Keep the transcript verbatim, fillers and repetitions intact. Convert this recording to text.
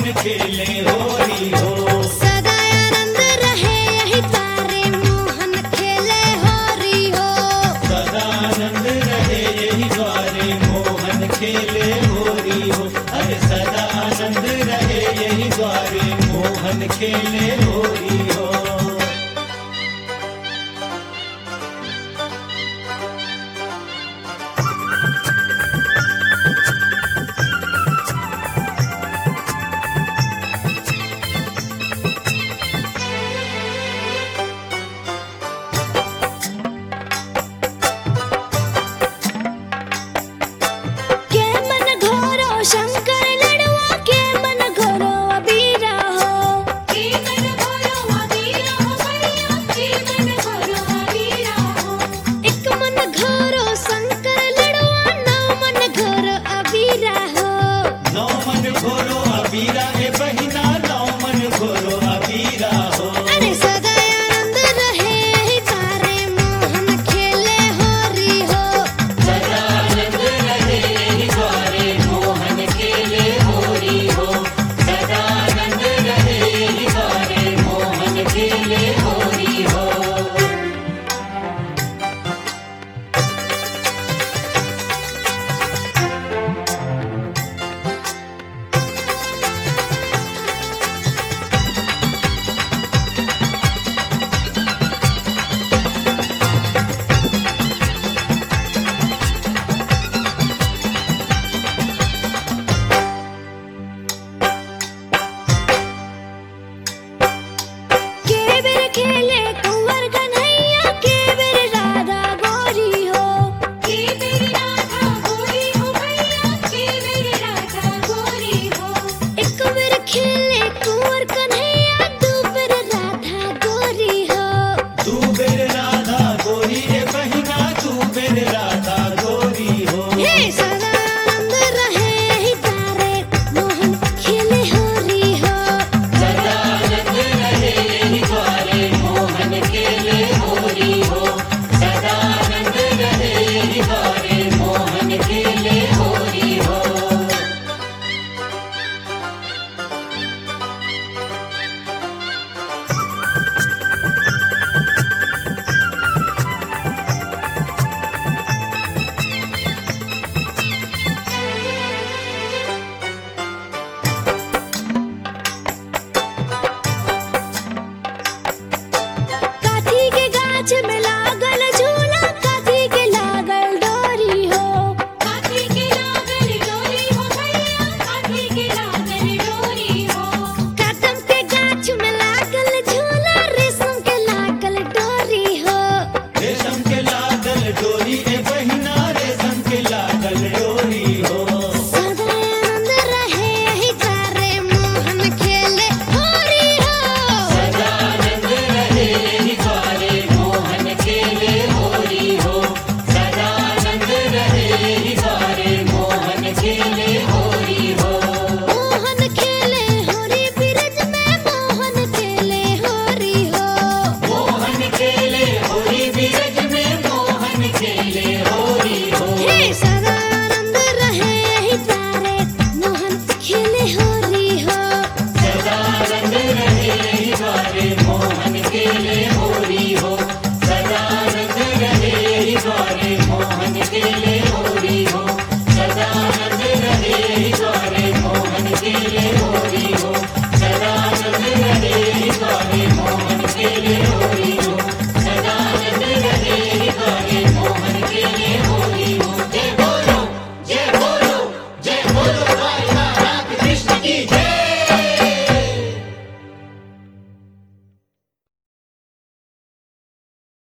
मोहन खेले होरी हो। सदा आनंद रहे यही द्वारे मोहन खेले होरी हो। सदा आनंद रहे यही द्वारे मोहन खेले होरी हो। अरे सदा आनंद रहे यही द्वारे मोहन खेले होरी हो। के मन घोरो शंकर लड़वा के मन घोरो अबीरा हो। के मन घोरो अबीरा हो भैया के मन घोरो अबीरा हो। एक मन घोरो शंकर लड़वा नौ मन घोरो अबीरा हो। नौ मन घोरो अबीरा हे बहिना नौ मन घोरो अबीरा हो। अरे सदा आनंद रहे यही द्वारे मोहन खेले होरी हो। सदा आनंद रहे यही द्वारे मोहन खेले होरी हो। सदा आनंद रहे यही द्वारे मोहन खेले होरी हो। के बेर खेले कुंवर कन्हैया के बेर राधा गोरी हो। के बेर राधा गोरी हो भैया के बेर राधा गोरी हो। एक बेर खेले